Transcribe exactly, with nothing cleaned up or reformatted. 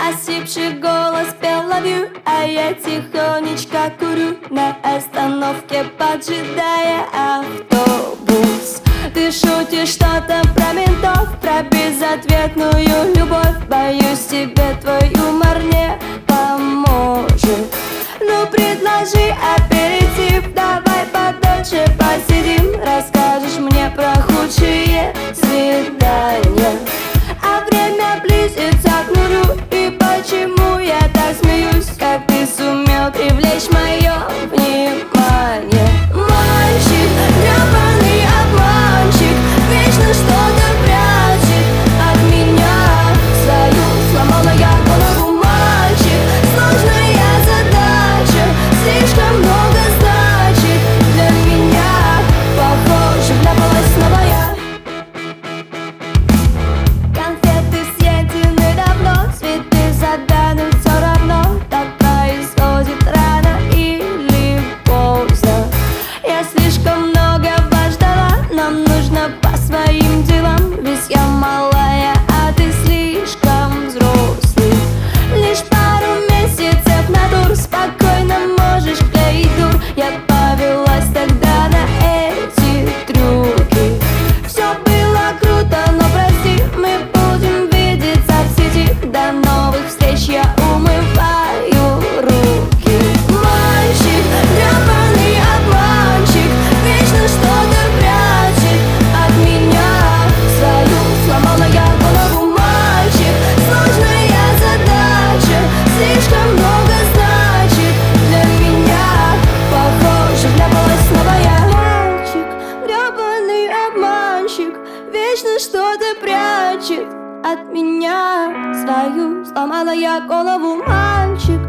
Осипший голос пел love you, а я тихонечко курю на остановке, поджидая автобус. Ты шутишь что-то про ментов, про безответную любовь. Боюсь, тебе твой юмор не поможет. Ну предложи аперитив, давай подольше посидим. Расскажешь мне про худшие свидания. А время близится к нулю, и почему я так смеюсь? Как ты сумел привлечь мое внимание? Мальчик, гребаный обманщик, вечно что-то прячет от меня. Свою сломала я голову, мальчик, сложная задача, слишком много значит для меня. Похоже, вляпалась снова я. Конфеты съедены давно, цветы заданы все равно. Так происходит рано или поздно. Я слишком многого ждала, нам нужно по своим делам. Ведь я малая, а ты слишком взрослый. Лишь пару месяцев на тур, спокойно можешь клеить дур. Я повелась тогда на эти трюки. Все было круто, но прости, мы будем видеться в сети. До новых встреч, я умываю руки. Мальчик, гребаный обманщик, вечно что-то прячет от меня. Свою сломала я голову, мальчик, сложная задача, слишком много значит для меня. Похоже, вляпалась снова я. Мальчик, гребаный обманщик, вечно что-то прячет от меня. Свою сломала я голову, мальчик,